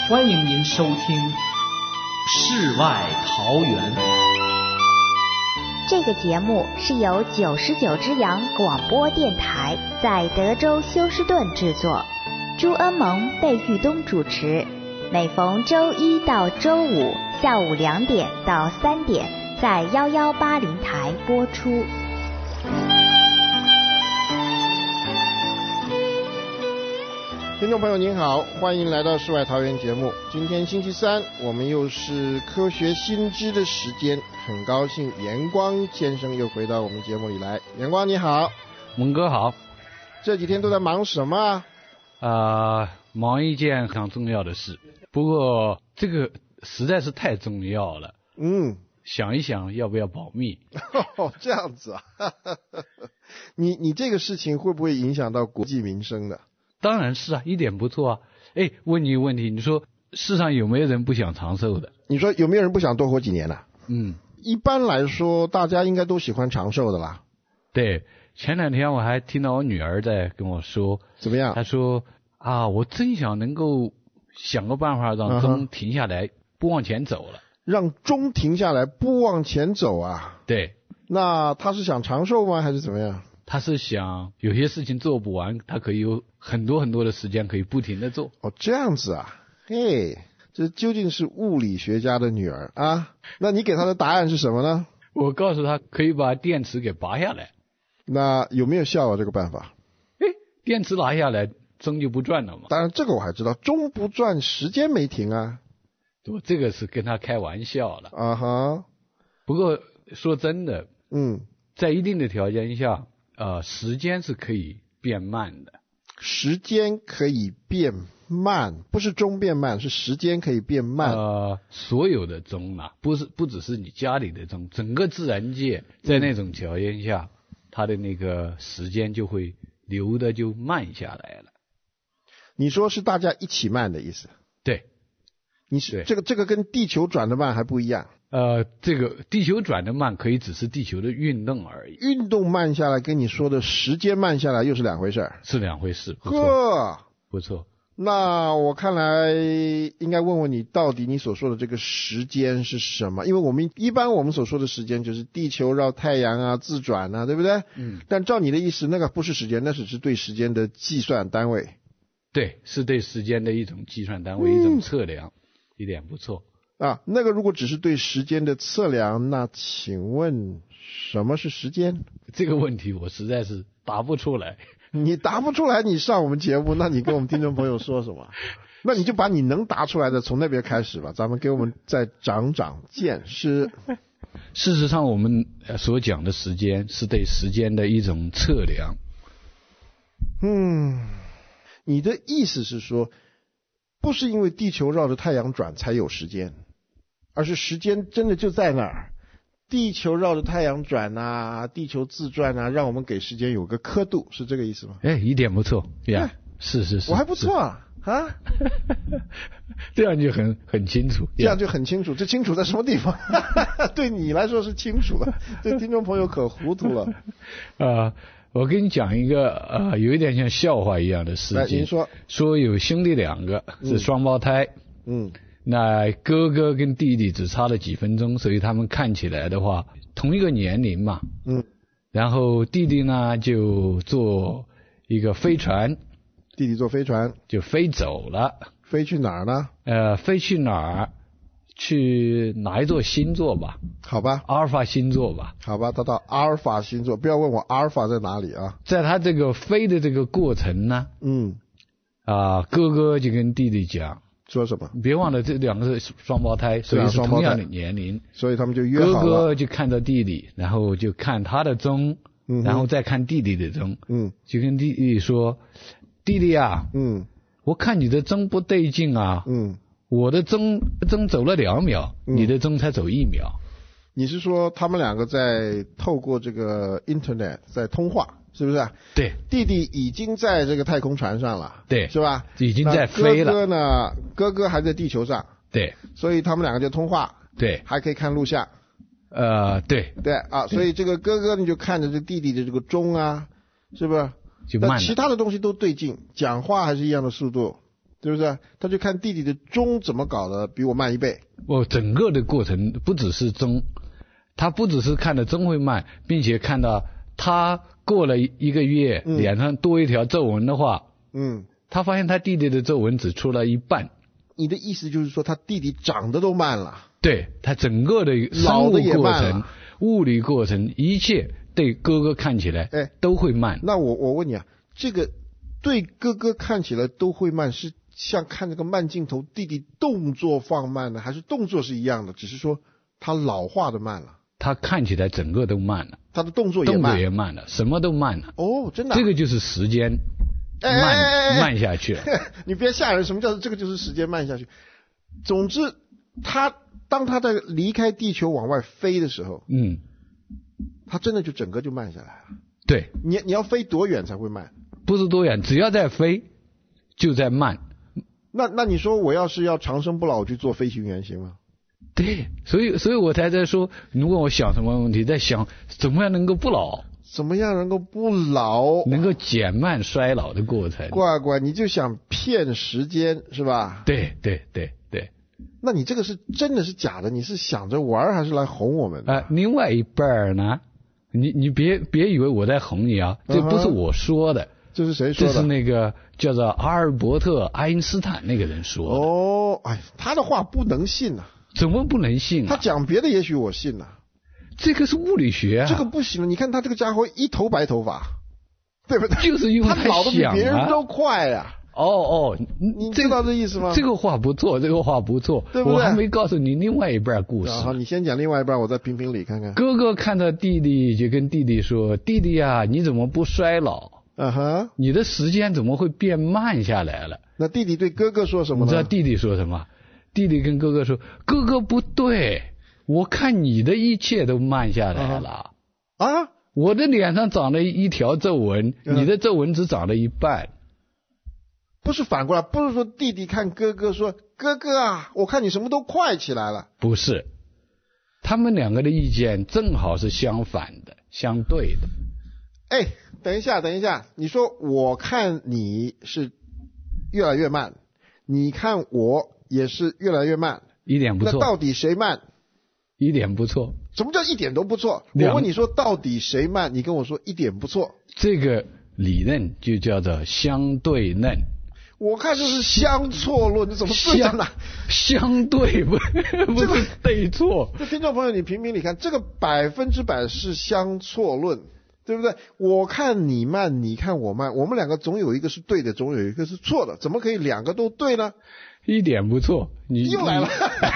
欢迎您收听《世外桃源》。 这个节目是由99之阳广播电台在德州休斯顿制作，朱恩蒙、贝玉东主持，每逢周一到周五下午2点到3点在1180台播出。 听众朋友您好，欢迎来到世外桃源节目。今天星期三，我们又是科学新知的时间，很高兴严光先生又回到我们节目里来。严光你好。 蒙哥好。 这几天都在忙什么啊？ 忙一件非常重要的事，不过这个实在是太重要了。想一想要不要保密。 这样子啊。你这个事情会不会影响到国计民生的？ 当然是啊，一点不错啊。问你一个问题，你说世上有没有人不想长寿的？ 你说有没有人不想多活几年呢？ 一般来说大家应该都喜欢长寿的啦。 对，前两天我还听到我女儿在跟我说。 怎么样？ 她说啊，我真想能够想个办法让钟停下来，不往前走了。 让钟停下来不往前走啊？ 对。 那她是想长寿吗还是怎么样？ 他是想有些事情做不完，他可以有很多很多的时间可以不停的做。 这样子啊。这究竟是物理学家的女儿啊？那你给她的答案是什么呢？ 我告诉她可以把电池给拔下来。 那有没有效啊这个办法？ 电池拿下来钟就不转了嘛。 当然这个我还知道，钟不转时间没停啊。 我这个是跟他开玩笑了。不过说真的，在一定的条件下时间是可以变慢的。 时间可以变慢，不是钟变慢，是时间可以变慢。 所有的钟啊，不只是你家里的钟，整个自然界在那种条件下，它的那个时间就会流的就慢下来了。 你说是大家一起慢的意思？ 对。 这个跟地球转的慢还不一样。 这个地球转的慢可以只是地球的运动而已。运动慢下来跟你说的时间慢下来又是两回事。 是两回事。不错。 那我看来应该问问你，到底你所说的这个时间是什么？因为我们所说的时间就是地球绕太阳啊，自转啊，对不对？但照你的意思，那个不是时间，那只是对时间的计算单位。 对，是对时间的一种计算单位，一种测量。一点不错啊。那个如果只是对时间的测量，那请问什么是时间？ 这个问题我实在是答不出来。 你答不出来，你上我们节目，那你跟我们听众朋友说什么？那你就把你能答出来的从那边开始吧，咱们给我们再长长见识。 事实上我们所讲的时间是对时间的一种测量。 你的意思是说不是因为地球绕着太阳转才有时间，而是时间真的就在那儿，地球绕着太阳转啊，地球自转啊，让我们给时间有个刻度，是这个意思吗？ 一点不错呀。是我还不错啊。 这样就很清楚。 这样就很清楚。这清楚在什么地方？对你来说是清楚了，对听众朋友可糊涂了。 我跟你讲一个有一点像笑话一样的事情。 您说有兄弟两个是双胞胎。那哥哥跟弟弟只差了几分钟，所以他们看起来的话同一个年龄嘛。然后弟弟呢就坐一个飞船。 弟弟坐飞船就飞走了。 飞去哪儿呢？ 飞去哪儿？去哪一座星座吧？ 好吧， 阿尔法星座吧。 好吧，他到阿尔法星座，不要问我阿尔法在哪里啊。 在他这个飞的这个过程呢，哥哥就跟弟弟讲说什么？ 别忘了这两个是双胞胎，所以是同样的年龄， 所以他们就约好了。 哥哥就看到弟弟，然后就看他的钟，然后再看弟弟的钟，就跟弟弟说：“弟弟啊，我看你的钟不对劲啊，我的钟走了2秒，你的钟才走1秒。” 你是说他们两个在透过这个 internet 在通话，是不是？ 对。 弟弟已经在这个太空船上了， 对， 是吧？ 已经在飞了。 哥哥呢？哥哥还在地球上， 对。 所以他们两个就通话， 对， 还可以看录像。 对啊，所以这个哥哥你就看着这弟弟的这个钟啊，是不是？ 就慢了。 其他的东西都对劲，讲话还是一样的速度。 对不对？他就看弟弟的钟怎么搞的比我慢1倍。 整个的过程不只是钟，他不只是看的钟会慢，并且看到他过了1个月，脸上多一条皱纹的话，他发现他弟弟的皱纹只出了一半。 你的意思就是说他弟弟长得都慢了？ 对，他整个的生物过程、物理过程，一切对哥哥看起来都会慢。 那我问你啊，这个对哥哥看起来都会慢，是像看这个慢镜头，弟弟动作放慢呢，还是动作是一样的，只是说他老化的慢了？ 他看起来整个都慢了， 他的动作也慢了，什么都慢了。 哦，真的这个就是时间慢下去了。 你别吓人，什么叫这个就是时间慢下去？总之，当他在离开地球往外飞的时候，他真的就整个就慢下来了。 对， 你要飞多远才会慢？ 不是多远，只要在飞就在慢。 那你说我要是要长生不老，我去做飞行员行吗？ 对，所以我才在说，如果我想什么问题，在想怎么样能够不老， 怎么样能够不老， 能够减慢衰老的过程。 乖，你就想骗时间是吧？ 对。 那你这个是真的是假的？你是想着玩还是来哄我们的？ 另外一半呢？你别以为我在哄你啊，这不是我说的。 这是谁说的？ 这是那个叫做阿尔伯特·爱因斯坦那个人说的。 哦，他的话不能信啊。 怎么不能信啊？ 他讲别的也许我信啊。 这个是物理学啊。 这个不行了，你看他这个家伙一头白头发，对不对？ 就是因为他老得比别人都快呀。你知道这意思吗？ 这个话不错，对不对？我还没告诉你另外一半故事。 好，你先讲另外一半，我再评评理看看。 哥哥看到弟弟，就跟弟弟说：“弟弟啊，你怎么不衰老？你的时间怎么会变慢下来了？” 那弟弟对哥哥说什么呢？ 你知道弟弟说什么？弟弟跟哥哥说：“哥哥不对，我看你的一切都慢下来了。我的脸上长了一条皱纹，你的皱纹只长了一半。” 不是反过来，不是说弟弟看哥哥说：“哥哥啊，我看你什么都快起来了。” 不是，他们两个的意见正好是相反的，相对的。 等一下，你说我看你是越来越慢，你看我也是越来越慢， 一点不错。 那到底谁慢？ 一点不错。 什么叫一点都不错？我问你说到底谁慢，你跟我说一点不错。 这个理论就叫做相对论。 我看就是相错论，你怎么对在哪？ 相对不是对错。 这听众朋友，你评评理看，这个100%是相错论，对不对？我看你慢，你看我慢，我们两个总有一个是对的，总有一个是错的，怎么可以两个都对呢？ 一点不错，你又来了。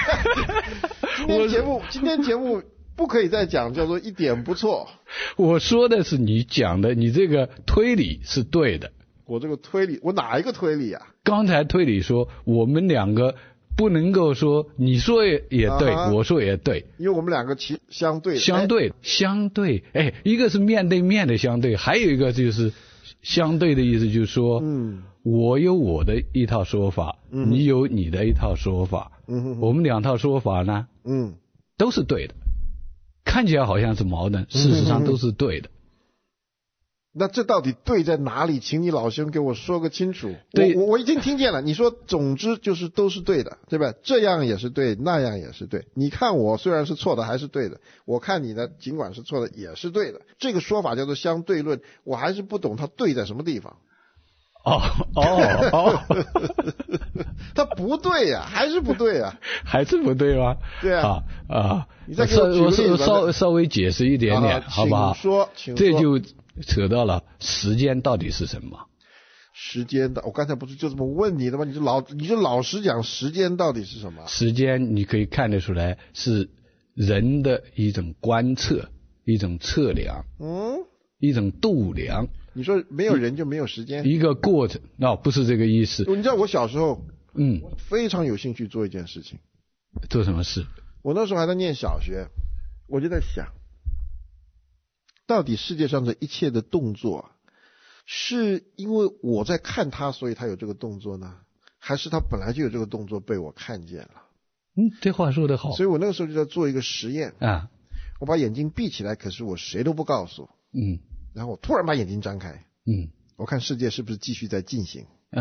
今天节目不可以再讲叫做一点不错。 我说的是你讲的，你这个推理是对的。 我这个推理，我哪一个推理啊？ 刚才推理说我们两个不能够说你说也对，我说也对， 因为我们两个相对。 一个是面对面的相对，还有一个就是相对的意思，就是说，我有我的一套说法，你有你的一套说法，我们两套说法呢，都是对的，看起来好像是矛盾，事实上都是对的。 那这到底对在哪里？请你老兄给我说个清楚。 对， 我已经听见了。你说总之就是都是对的，对吧？这样也是对，那样也是对。你看我虽然是错的，还是对的；我看你呢，尽管是错的，也是对的。这个说法叫做相对论，我还是不懂它对在什么地方。它不对呀，还是不对呀？ 还是不对吗？ 对啊。你再给我稍微解释一点点，好不好？ 请说。 这就扯到了时间到底是什么？ 时间的，我刚才不是就这么问你的吗？你就老实讲，时间到底是什么？ 时间你可以看得出来是人的一种观测，一种测量，一种度量。 你说没有人就没有时间？ 一个过程，不是这个意思。 你知道我小时候，非常有兴趣做一件事情。 做什么事？ 我那时候还在念小学，我就在想，到底世界上的一切的动作，是因为我在看它，所以它有这个动作呢，还是它本来就有这个动作被我看见了？ 这话说得好。 所以我那个时候就在做一个实验啊， 我把眼睛闭起来，可是我谁都不告诉，然后我突然把眼睛张开，我看世界是不是继续在进行啊？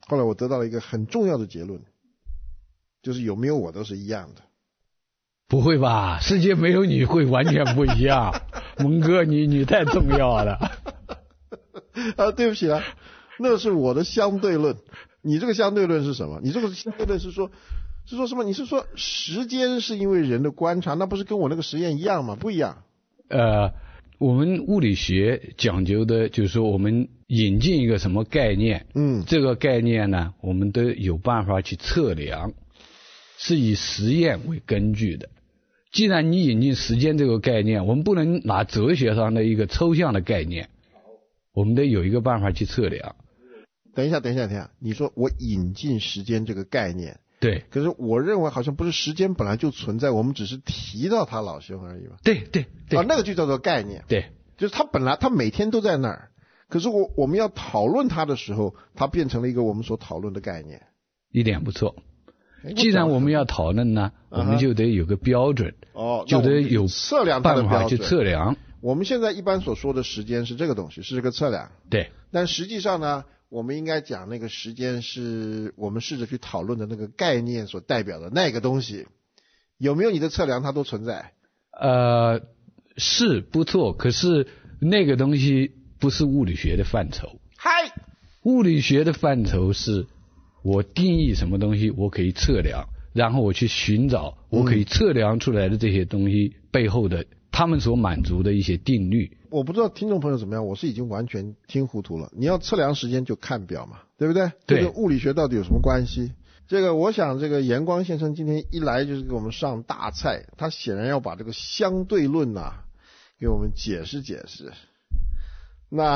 后来我得到了一个很重要的结论，就是有没有我都是一样的。 不会吧？世界没有你会完全不一样。蒙哥，你太重要了。 对不起啊，那是我的相对论。你这个相对论是什么？你这个相对论是说什么？你是说时间是因为人的观察，那不是跟我那个实验一样吗？不一样。 我们物理学讲究的就是说，我们引进一个什么概念，这个概念呢，我们都有办法去测量，是以实验为根据的。既然你引进时间这个概念，我们不能拿哲学上的一个抽象的概念，我们得有一个办法去测量。 等一下，你说我引进时间这个概念， 对， 可是我认为好像不是时间本来就存在，我们只是提到它，老兄而已嘛。 对， 那个就叫做概念。 对， 就是它每天都在那儿，可是我们要讨论它的时候，它变成了一个我们所讨论的概念。 一点不错。既然我们要讨论呢，我们就得有个标准，就得有测量它的办法去测量。 我们现在一般所说的时间是这个东西，是这个测量。 对。 但实际上呢，我们应该讲那个时间是我们试着去讨论的那个概念所代表的那个东西，有没有你的测量它都存在？ 是不错，可是那个东西不是物理学的范畴。物理学的范畴是我定义什么东西我可以测量，然后我去寻找我可以测量出来的这些东西背后的他们所满足的一些定律。 我不知道听众朋友怎么样，我是已经完全听糊涂了。你要测量时间就看表嘛，对不对？ 对。 这个物理学到底有什么关系？这个我想这个严光先生今天一来就是给我们上大菜，他显然要把这个相对论给我们解释解释。那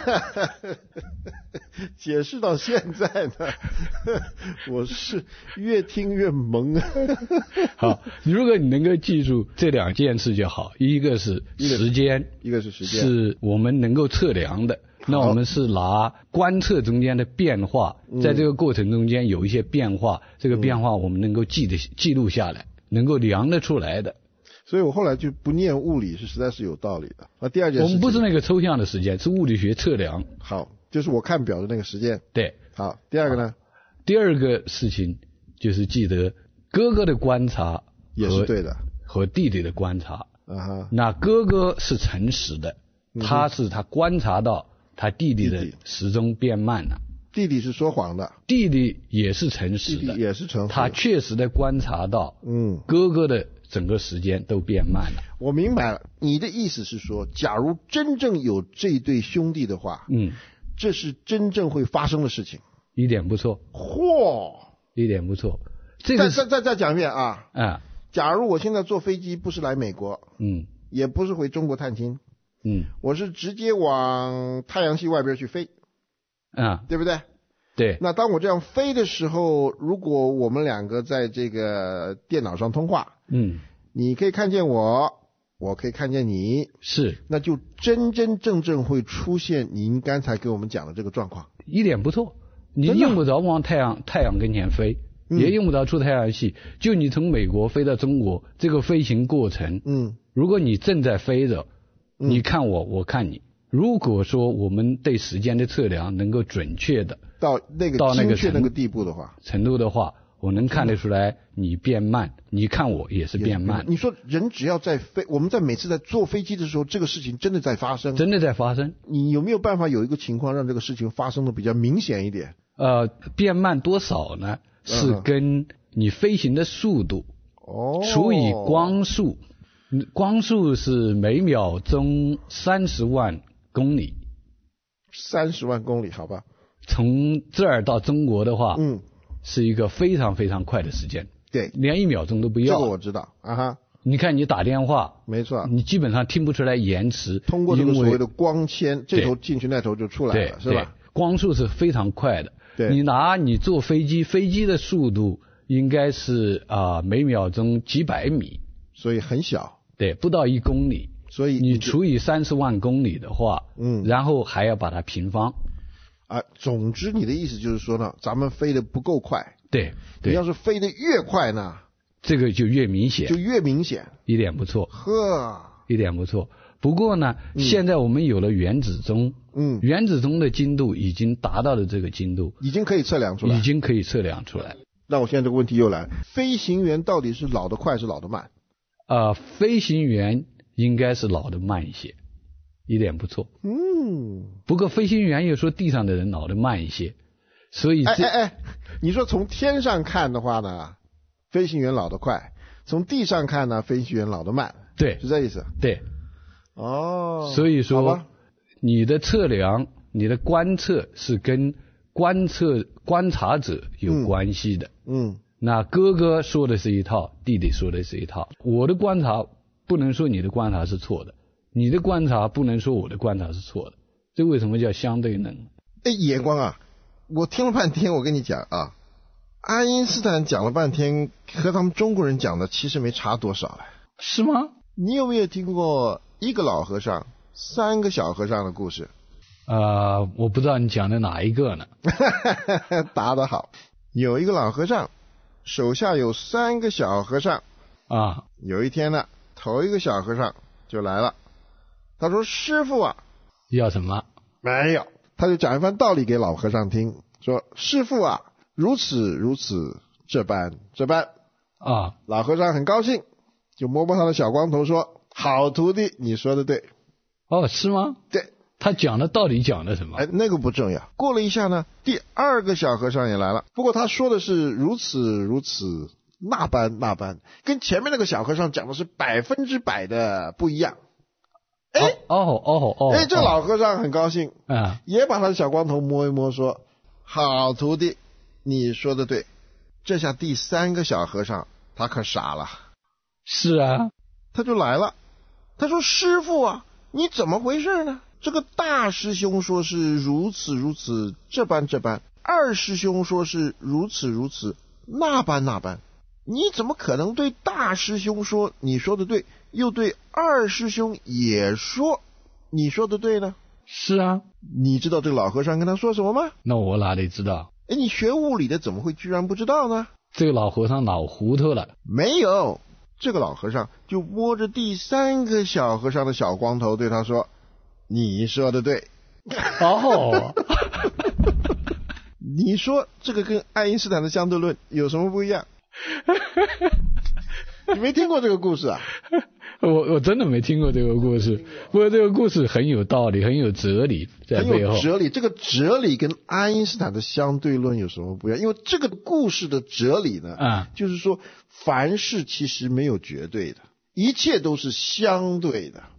解释到现在呢，我是越听越懵。 好，如果你能够记住这两件事就好，一个是时间， 一个是时间， 是我们能够测量的。那我们是拿观测中间的变化，在这个过程中间有一些变化，这个变化我们能够记录下来，能够量得出来的。 所以我后来就不念物理，是实在是有道理的。第二件事情， 我们不是那个抽象的时间，是物理学测量。 好，就是我看表的那个时间。 对。 好，第二个呢？ 第二个事情就是记得哥哥的观察也是对的， 和弟弟的观察。那哥哥是诚实的，他观察到他弟弟的时钟变慢了。 弟弟是说谎的。 弟弟也是诚实的， 弟弟也是诚实的。 他确实的观察到，哥哥的整个时间都变慢了。 我明白了，你的意思是说，假如真正有这对兄弟的话，这是真正会发生的事情。 一点不错。一点不错。这个再讲一遍啊。假如我现在坐飞机不是来美国，也不是回中国探亲，我是直接往太阳系外边去飞，对不对？ 对。 那当我这样飞的时候，如果我们两个在这个电脑上通话，你可以看见我，我可以看见你， 是， 那就真真正正会出现您刚才给我们讲的这个状况。 一点不错。你用不着往太阳跟前飞，也用不着出太阳系，就你从美国飞到中国这个飞行过程，如果你正在飞着，你看我，我看你。如果说我们对时间的测量能够准确的到那个精确那个地步的话， 程度的话，我能看得出来你变慢，你看我也是变慢。 你说人只要在飞，我们在每次在坐飞机的时候，这个事情真的在发生， 真的在发生。 你有没有办法有一个情况让这个事情发生的比较明显一点？ 变慢多少呢？是跟你飞行的速度除以光速，光速是每秒钟30万公里。 30万公里，好吧。 从这儿到中国的话，是一个非常非常快的时间。 对， 连1秒钟都不要。 这个我知道你看你打电话， 没错， 你基本上听不出来延迟， 通过这个所谓的光纤，这头进去那头就出来了，是吧？ 光速是非常快的。你坐飞机，飞机的速度应该是每秒钟几百米， 所以很小。 对，不到1公里。 所以你除以30万公里的话，然后还要把它平方。 总之你的意思就是说呢，咱们飞得不够快。 对。 你要是飞得越快呢， 这个就越明显。 一点不错。 一点不错。 不过呢，现在我们有了原子钟，原子钟的精度已经达到了这个精度， 已经可以测量出来。那我现在这个问题又来了，飞行员到底是老得快是老得慢？ 飞行员应该是老得慢一些，一点不错。不过飞行员又说地上的人老得慢一些，所以你说从天上看的话呢，飞行员老得快；从地上看呢，飞行员老得慢。 对， 是这意思。 对。所以说，你的测量、你的观测是跟观察者有关系的。那哥哥说的是一套，弟弟说的是一套。我的观察不能说你的观察是错的，你的观察不能说我的观察是错的。这为什么叫相对论？ 野光啊，我听了半天，我跟你讲啊，爱因斯坦讲了半天，和他们中国人讲的其实没差多少了。 是吗？ 你有没有听过一个老和尚3个小和尚的故事？ 我不知道你讲的哪一个呢？ 答得好。有一个老和尚，手下有3个小和尚啊。 有一天呢，头一个小和尚就来了，他说：“师父啊。” 要什么？ 没有，他就讲一番道理给老和尚听，说：“师父啊，如此如此，这般这般。”老和尚很高兴，就摸摸他的小光头说：“好徒弟，你说的对。” 是吗？ 对。 他讲的到底讲的什么？ 那个不重要。过了一下呢，第2个小和尚也来了，不过他说的是如此如此，那般那般，跟前面那个小和尚讲的是100%的不一样。这个老和尚很高兴，也把他的小光头摸一摸，说：“好徒弟，你说的对。”这下第3个小和尚他可傻了。 是啊， 他就来了，他说：“师父啊，你怎么回事呢？这个大师兄说是如此如此，这般这般；二师兄说是如此如此，那般那般。你怎么可能对大师兄说你说的对，又对二师兄也说你说的对呢？” 是啊。 你知道这个老和尚跟他说什么吗？ 那我哪里知道？ 你学物理的怎么会居然不知道呢？ 这个老和尚脑糊涂了。 没有，这个老和尚就摸着第3个小和尚的小光头对他说：“你说的对。”你说这个跟爱因斯坦的相对论有什么不一样？你没听过这个故事啊？ 我真的没听过这个故事，不过这个故事很有道理，很有哲理在背后。 很有哲理，这个哲理跟爱因斯坦的相对论有什么不一样？因为这个故事的哲理呢，就是说凡事其实没有绝对的，一切都是相对的。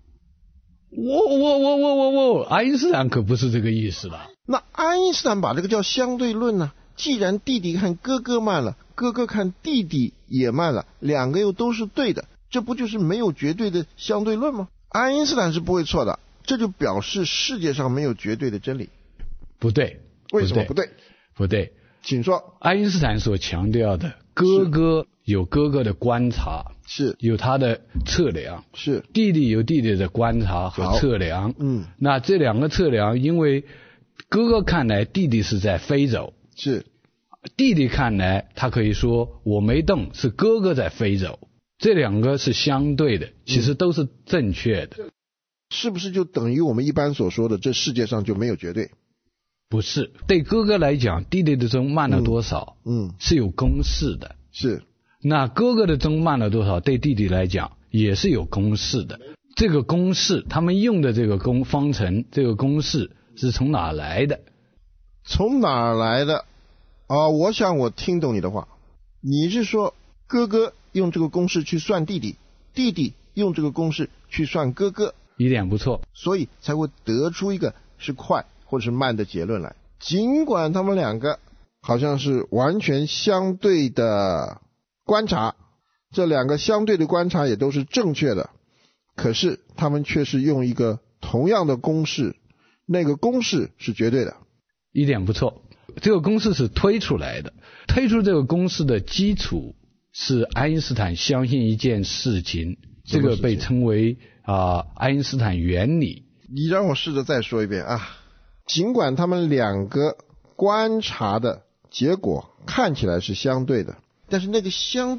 爱因斯坦可不是这个意思了。 那爱因斯坦把这个叫相对论呢？既然弟弟看哥哥慢了，哥哥看弟弟也慢了，两个又都是对的，这不就是没有绝对的相对论吗？爱因斯坦是不会错的，这就表示世界上没有绝对的真理。 不对。 为什么不对？ 不对， 请说。 爱因斯坦所强调的，哥哥有哥哥的观察， 是有他的测量， 是弟弟有弟弟的观察和测量。那这2个测量，因为哥哥看来弟弟是在飞走， 是弟弟看来他可以说我没动，是哥哥在飞走，这2个是相对的，其实都是正确的。 是不是就等于我们一般所说的这世界上就没有绝对？ 不是，对哥哥来讲，弟弟的钟慢了多少是有公式的。 是。 那哥哥的钟慢了多少，对弟弟来讲也是有公式的。这个公式他们用的这个方程，这个公式是从哪来的？ 从哪来的？我想我听懂你的话，你是说哥哥用这个公式去算弟弟，弟弟用这个公式去算哥哥。 一点不错。 所以才会得出一个是快或者是慢的结论来。尽管他们2个好像是完全相对的观察，这2个相对的观察也都是正确的，可是他们却是用一个同样的公式，那个公式是绝对的。 一点不错。这个公式是推出来的，推出这个公式的基础是爱因斯坦相信一件事情，这个被称为爱因斯坦原理。 你让我试着再说一遍啊！尽管他们2个观察的结果看起来是相对的，但是那个相对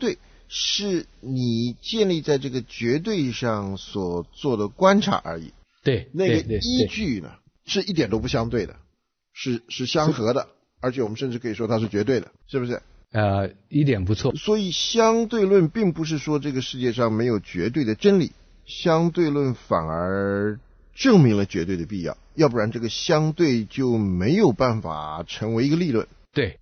是你建立在这个绝对上所做的观察而已。 对， 那个依据呢，是一点都不相对的，是相合的，而且我们甚至可以说它是绝对的，是不是？ 一点不错。 所以相对论并不是说这个世界上没有绝对的真理，相对论反而证明了绝对的必要，要不然这个相对就没有办法成为一个立论。 对。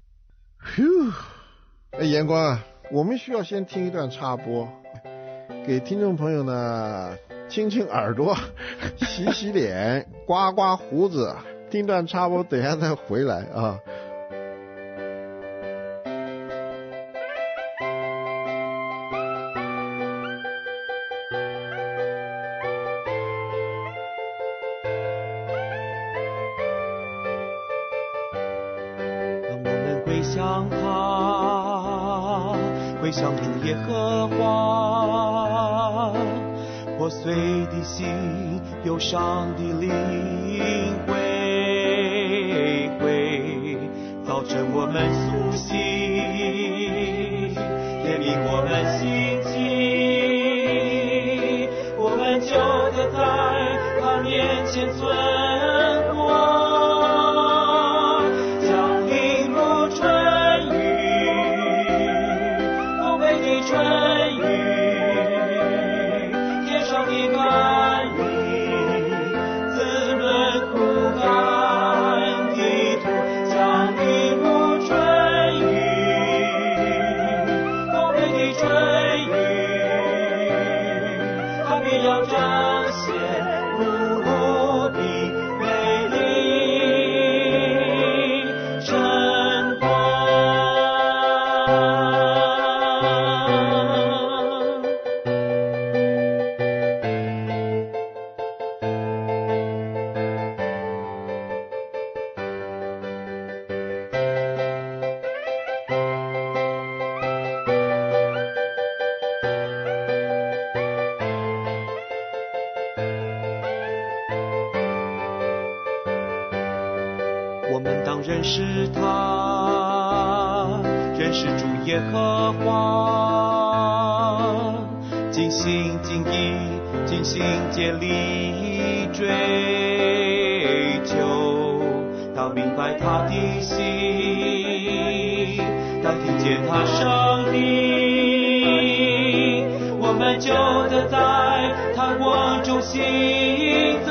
阳光啊，我们需要先听一段插播，给听众朋友呢清清耳朵，洗洗脸，刮刮胡子，听段插播，等一下再回来啊。 归向他，归向主耶和华，破碎的心，忧伤的灵归回，早晨我们苏醒，点明我们心情，我们就得在他面前存活。认识他，认识主耶和华，尽心尽意尽心竭力追求，当明白他的心，当听见他声音，我们就得在他光中行走。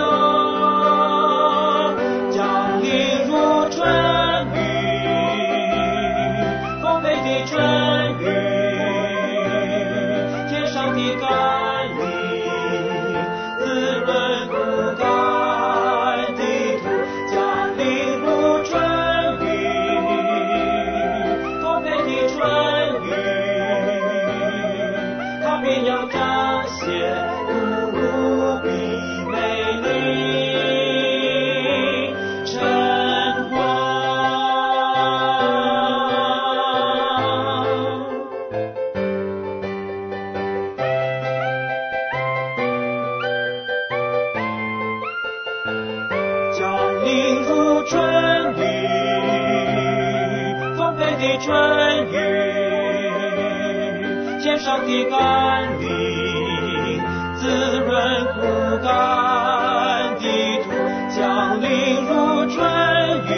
上的甘霖，滋润枯干的土，降临如春雨，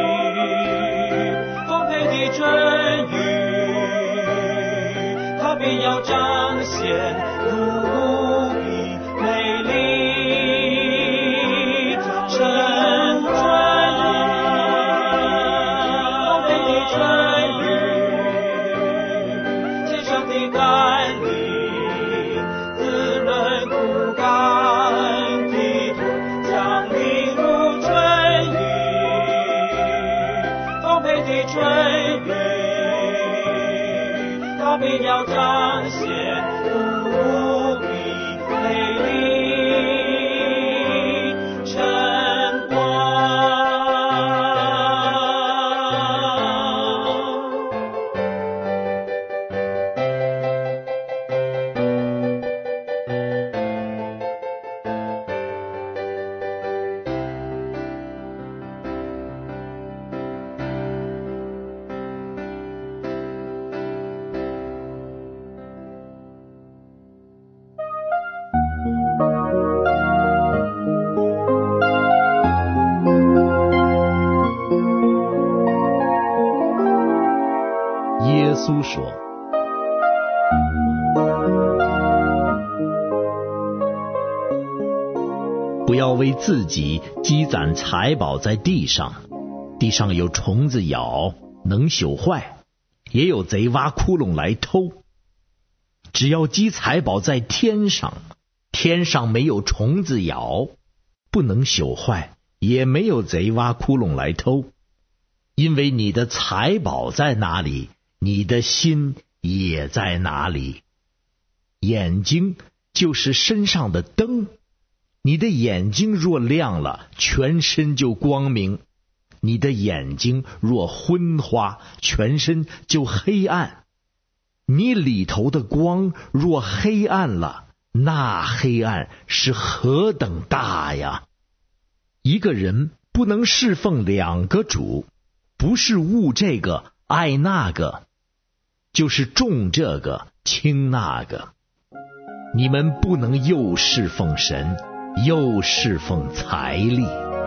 丰沛的春雨，它便要彰显无比美丽。春春丰沛的春雨，天上的甘霖，滋润枯干的土，降临如春雨，丰沛的春雨，它便要彰显无比美丽晨光。 稣说：不要为自己积攒财宝在地上，地上有虫子咬，能朽坏，也有贼挖窟窿来偷。只要积财宝在天上，天上没有虫子咬，不能朽坏，也没有贼挖窟窿来偷。因为你的财宝在哪里，你的心也在哪里。眼睛就是身上的灯，你的眼睛若亮了，全身就光明；你的眼睛若昏花，全身就黑暗。你里头的光若黑暗了，那黑暗是何等大呀！一个人不能侍奉两个主，不是恶这个爱那个，就是重这个轻那个。你们不能又侍奉神，又侍奉财力。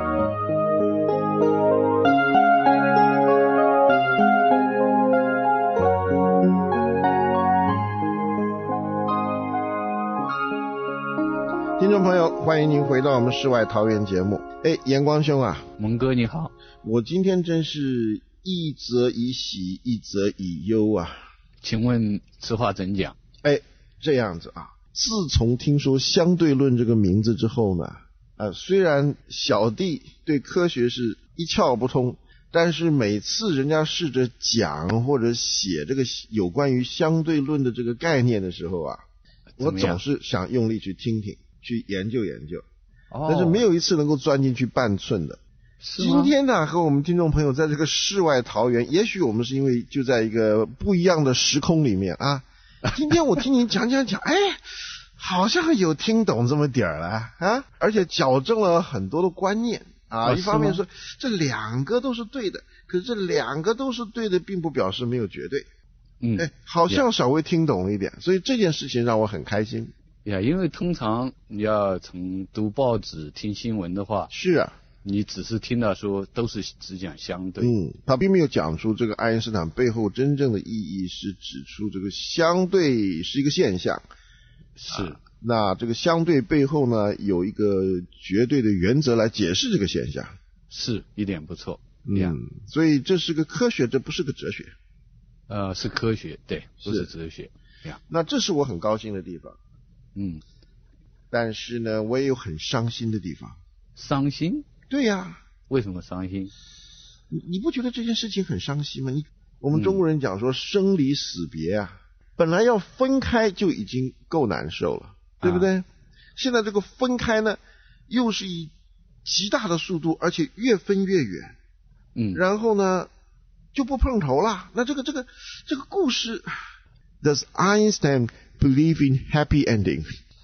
听众朋友，欢迎您回到我们世外桃源节目。严光兄啊， 蒙哥你好， 我今天真是一则以喜，一则以忧啊。 请问此话怎讲？ 这样子啊，自从听说相对论这个名字之后呢，虽然小弟对科学是一窍不通，但是每次人家试着讲或者写这个有关于相对论的这个概念的时候啊，我总是想用力去听听，去研究研究，但是没有一次能够钻进去半寸的。今天呢，和我们听众朋友在这个世外桃源，也许我们是因为就在一个不一样的时空里面啊。今天我听您讲，好像有听懂这么点儿了啊，而且矫正了很多的观念啊。一方面说这两个都是对的，可是这两个都是对的，并不表示没有绝对。好像稍微听懂了一点，所以这件事情让我很开心。 因为通常你要从读报纸、听新闻的话， 是啊， 你只是听到说都是只讲相对， 他并没有讲出这个爱因斯坦背后真正的意义是指出这个相对是一个现象， 是那这个相对背后呢有一个绝对的原则来解释这个现象， 是一点不错。 所以这是个科学，这不是个哲学。 是科学，对，不是哲学。 那这是我很高兴的地方。但是呢，我也有很伤心的地方。 伤心？ 对呀。 为什么伤心？ 你不觉得这件事情很伤心吗？我们中国人讲说生离死别啊，本来要分开就已经够难受了，对不对？现在这个分开呢，又是以极大的速度，而且越分越远。然后呢，就不碰头了。那这个故事 ，Does Einstein believe in happy ending？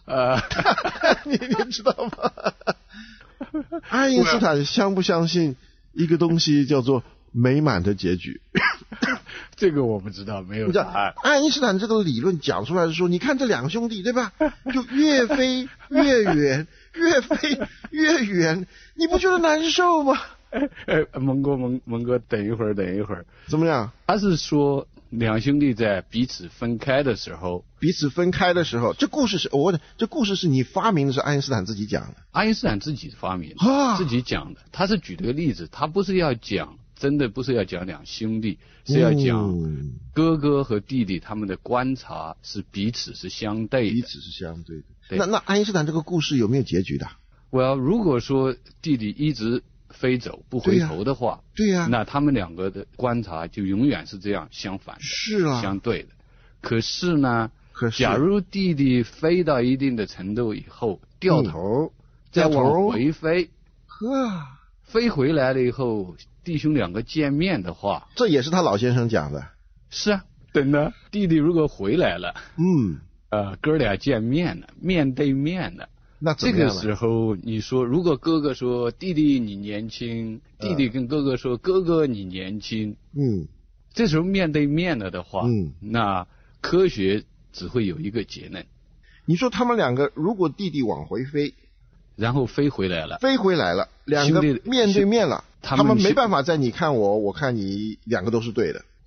你知道吗？爱因斯坦相不相信一个东西叫做美满的结局？ 这个我不知道，没有答案。 爱因斯坦这个理论讲出来是说，你看这两兄弟对吧，就越飞越远，越飞越远，你不觉得难受吗？ 蒙哥，等一会儿， 怎么样？ 他是说两兄弟在彼此分开的时候，这故事是你发明的，是爱因斯坦自己讲的？爱因斯坦自己发明的，自己讲的。他是举了个例子，他不是要讲，真的不是要讲两兄弟，是要讲哥哥和弟弟他们的观察是彼此是相对的。那爱因斯坦这个故事有没有结局的？如果说弟弟一直飞走不回头的话，那他们两个的观察就永远是这样相反的， 是啊， 相对的。可是呢，假如弟弟飞到一定的程度以后掉头，再往回飞，飞回来了以后，弟兄两个见面的话， 这也是他老先生讲的。 是啊，等到弟弟如果回来了，哥俩见面了，面对面了。那这个时候你说，如果哥哥说弟弟你年轻，弟弟跟哥哥说哥哥你年轻，这时候面对面了的话，那科学只会有一个结论。 你说他们两个如果弟弟往回飞， 然后飞回来了， 两个面对面了，他们没办法在你看我，我看你，两个都是对的。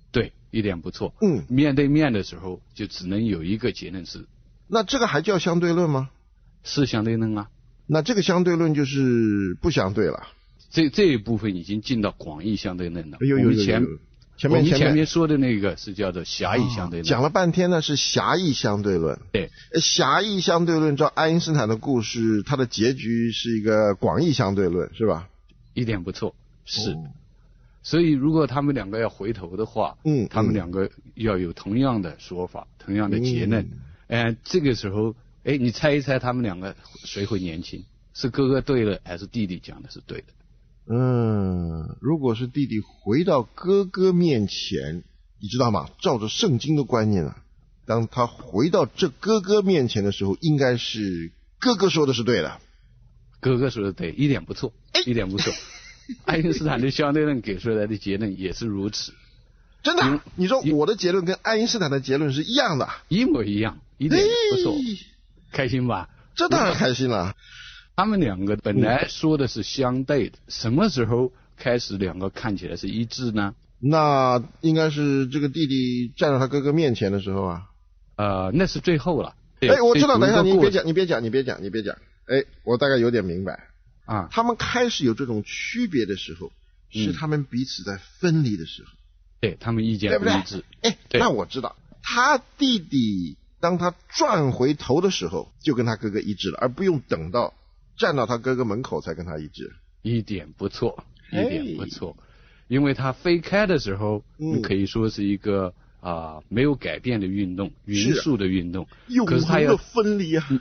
对，一点不错。面对面的时候就只能有一个结论是。 那这个还叫相对论吗？ 是相对论啊。 那这个相对论就是不相对了。 这一部分已经进到广义相对论了。 我们前面说的那个是叫做狭义相对论。 讲了半天呢是狭义相对论。 对， 狭义相对论照爱因斯坦的故事，它的结局是一个广义相对论，是吧？ 一点不错，是。所以如果他们两个要回头的话，他们两个要有同样的说法，同样的结论。这个时候，你猜一猜他们两个谁会年轻？是哥哥对了，还是弟弟讲的是对的？ 如果是弟弟回到哥哥面前，你知道吗？照着圣经的观念啊，当他回到这哥哥面前的时候，应该是哥哥说的是对的。 哥哥说的对，一点不错，一点不错。爱因斯坦的相对论给出来的结论也是如此。 真的？你说我的结论跟爱因斯坦的结论是一样的？ 一模一样，一点不错。开心吧？ 这当然开心了。 他们两个本来说的是相对的，什么时候开始两个看起来是一致呢？ 那应该是这个弟弟站在他哥哥面前的时候啊。 那是最后了。 我知道，等一下，你别讲。我大概有点明白啊。 他们开始有这种区别的时候，是他们彼此在分离的时候。 对，他们意见不一致。 那我知道，他弟弟当他转回头的时候，就跟他哥哥一致了，而不用等到站到他哥哥门口才跟他一致。 一点不错，一点不错。因为他飞开的时候，可以说是一个没有改变的运动，匀速的运动。可是他要分离啊。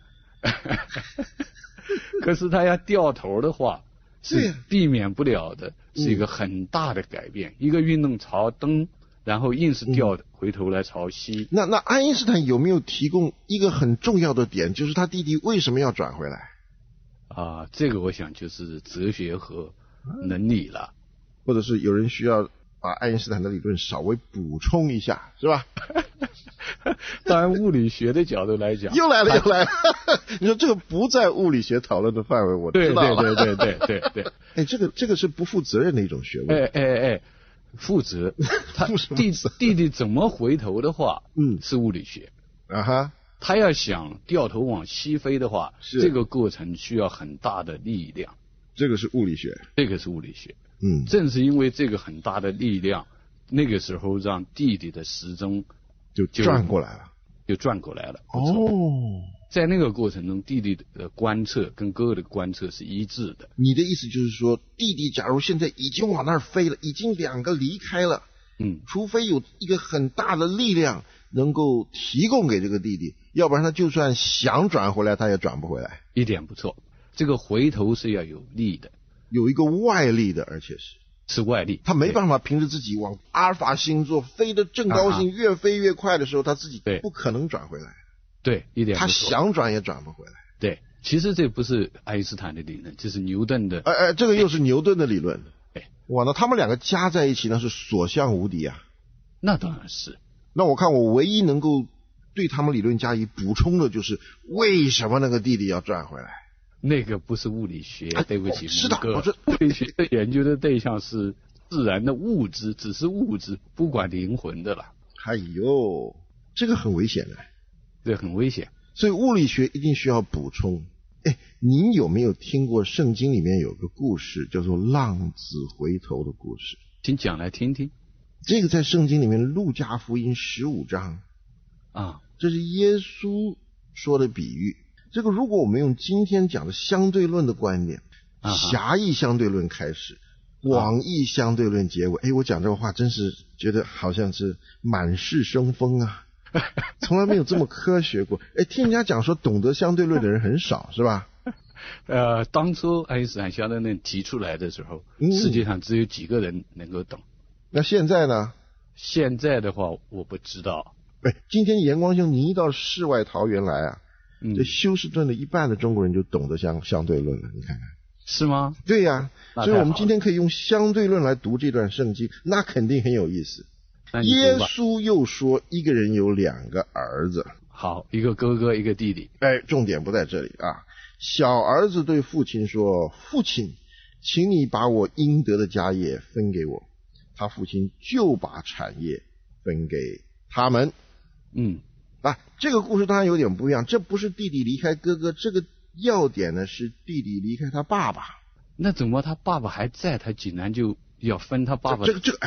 可是他要掉头的话，是避免不了的，是一个很大的改变。一个运动朝东，然后硬是掉回头来朝西。 那爱因斯坦有没有提供一个很重要的点，就是他弟弟为什么要转回来？ 这个我想就是哲学和能力了， 或者是有人需要把爱因斯坦的理论稍微补充一下，是吧？ 当然物理学的角度来讲， 又来了。你说这个不在物理学讨论的范围，我知道了。 对。 这个是不负责任的一种学问。 负责。他弟弟怎么回头的话，是物理学。他要想掉头往西飞的话，这个过程需要很大的力量。 这个是物理学。 正是因为这个很大的力量，那个时候让弟弟的时钟就转过来了。在那个过程中，弟弟的观测跟哥哥的观测是一致的。 你的意思就是说，弟弟假如现在已经往那儿飞了，已经两个离开了，除非有一个很大的力量能够提供给这个弟弟，要不然他就算想转回来，他也转不回来。 一点不错，这个回头是要有力的， 有一个外力的，而且是外力， 他没办法凭着自己往阿尔法星座飞得正高兴，越飞越快的时候，他自己不可能转回来。 对，一点不错。 他想转也转不回来。 对，其实这不是爱因斯坦的理论，这是牛顿的。 这个又是牛顿的理论。哇，那他们两个加在一起，那是所向无敌啊。 那当然是。 那我看我唯一能够对他们理论加以补充的就是为什么那个弟弟要转回来。 那个不是物理学，对不起， 是的， 物理学的研究的对象是自然的物质，只是物质，不管灵魂的了。 这个很危险的。 对，很危险。 所以物理学一定需要补充。您有没有听过圣经里面有个故事叫做浪子回头的故事？ 请讲来听听。 这个在圣经里面路加福音15章这是耶稣说的比喻。这个如果我们用今天讲的相对论的观点，狭义相对论开始，广义相对论结尾。我讲这个话真是觉得好像是满室生风啊。从来没有这么科学过。听人家讲说懂得相对论的人很少，是吧？ 当初爱因斯坦相对论提出来的时候，世界上只有几个人能够懂。 那现在呢？ 现在的话我不知道。 今天严光兄您一到世外桃源来啊，这休斯顿的一半的中国人就懂得相对论了，你看看。是吗？对呀，所以我们今天可以用相对论来读这段圣经，那肯定很有意思。耶稣又说一个人有2个儿子。 好，一个哥哥一个弟弟。 重点不在这里啊。小儿子对父亲说，父亲，请你把我应得的家业分给我。 他父亲就把产业分给他们。这个故事当然有点不一样，这不是弟弟离开哥哥，这个要点呢是弟弟离开他爸爸。 那怎么他爸爸还在，他竟然就要分他爸爸？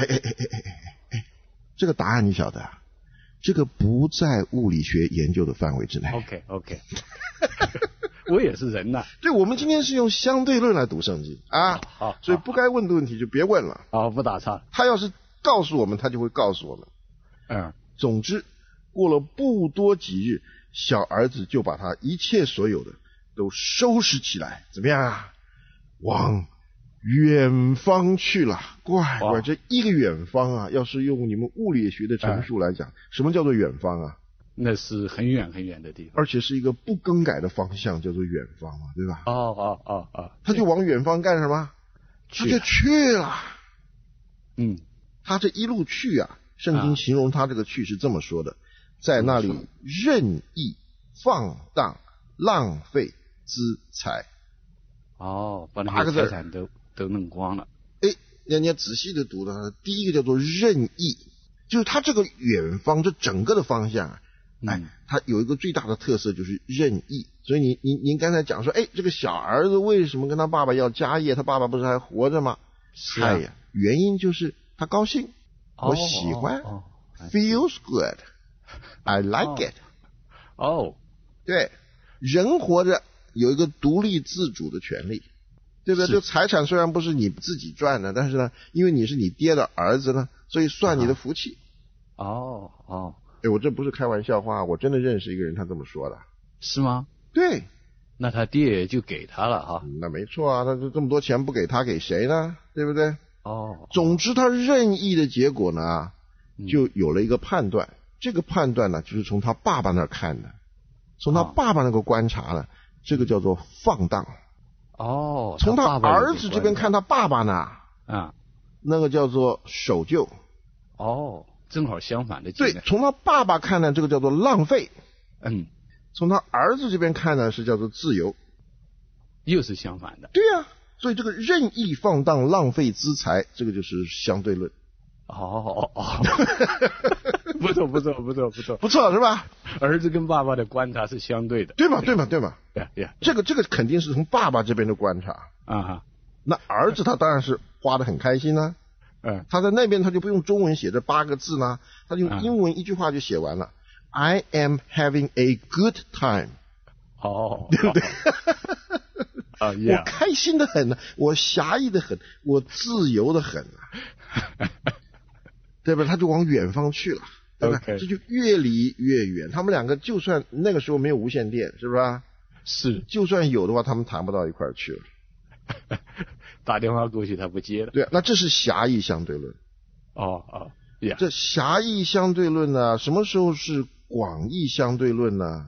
这个答案你晓得啊？这个不在物理学研究的范围之内。 OK 我也是人呐。 对，我们今天是用相对论来读圣经啊。好，所以不该问的问题就别问了。 好，不打岔。 他要是告诉我们，他就会告诉我们。总之，过了不多几日，小儿子就把他一切所有的都收拾起来，怎么样啊？往远方去了。乖，这一个远方啊，要是用你们物理学的陈述来讲，什么叫做远方啊？ 那是很远很远的地方， 而且是一个不更改的方向，叫做远方嘛，对吧？他就往远方干什么？他就去了。他这一路去啊，圣经形容他这个去是这么说的，在那里任意放荡浪费资财。 把那些财产都弄光了。 人家仔细的读的，第一个叫做任意，就是他这个远方，这整个的方向它有一个最大的特色就是任意。所以您刚才讲说，这个小儿子为什么跟他爸爸要家业？他爸爸不是还活着吗？原因就是他高兴，我喜欢，feels good, I like it。对，人活着有一个独立自主的权利，对不对？这财产虽然不是你自己赚的，但是呢，因为你是你爹的儿子呢，所以算你的福气。我这不是开玩笑话，我真的认识一个人，他这么说的。 是吗？ 对。 那他爹就给他了哈。 那没错啊，他这么多钱不给他给谁呢？对不对？总之他任意的结果呢，就有了一个判断。这个判断呢，就是从他爸爸那儿看的，从他爸爸那个观察呢，这个叫做放荡。从他儿子这边看他爸爸呢，那个叫做守旧。 正好相反的。 对，从他爸爸看呢，这个叫做浪费。从他儿子这边看呢，是叫做自由。 又是相反的。 对啊，所以这个任意放荡浪费资财，这个就是相对论。 不错不错是吧？ 儿子跟爸爸的观察是相对的， 对吗？这个肯定是从爸爸这边的观察。那儿子他当然是花得很开心啊。他在那边他就不用中文写这8个字呢，他用英文一句话就写完了。I am having a good time。对不对？我开心的很，我侠义的很，我自由的很。对吧？他就往远方去了，对吧？这就越离越远。他们两个就算那个时候没有无线电，是不是？ 是。 就算有的话，他们谈不到一块儿去了。 打电话过去他不接了。 对，那这是狭义相对论。这狭义相对论呢，什么时候是广义相对论呢？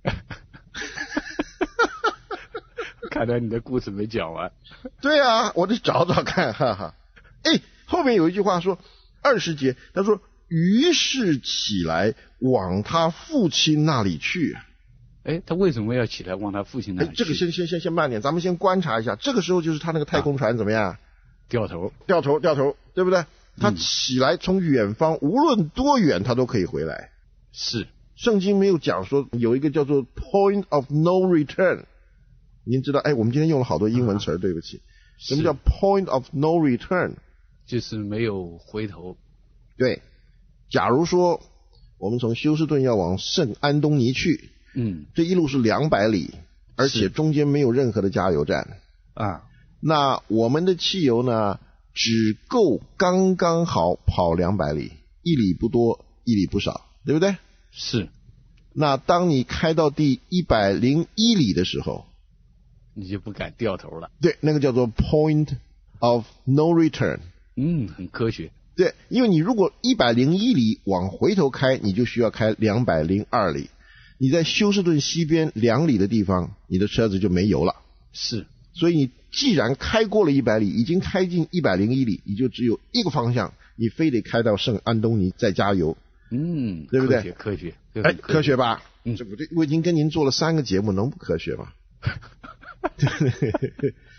看来你的故事没讲完。 对啊，我得找找看，哈哈。后面有一句话说，20节，他说，于是起来往他父亲那里去。 他为什么要起来往他父亲那里去？ 这个先慢点，咱们先观察一下。这个时候就是他那个太空船怎么样？ 掉头， 对不对？他起来从远方，无论多远他都可以回来。 是。 圣经没有讲说有一个叫做 point of no return。您知道，我们今天用了好多英文词，对不起。什么叫 point of no return？ 就是没有回头。 对，假如说我们从休斯顿要往圣安东尼去，这一路是200里，而且中间没有任何的加油站那我们的汽油呢，只够刚刚好跑200里，1里不多，1里不少，对不对？ 是。 那当你开到第101里的时候， 你就不敢掉头了。 对，那个叫做 point of no return。 很科学。 对，因为你如果101里往回头开，你就需要开202里。你在休斯顿西边2里的地方，你的车子就没油了。 是。 所以你既然开过了100里，已经开进101里，你就只有一个方向，你非得开到圣安东尼再加油。对不对？ 科学。 科学吧？这不对，我已经跟您做了3个节目，能不科学吗？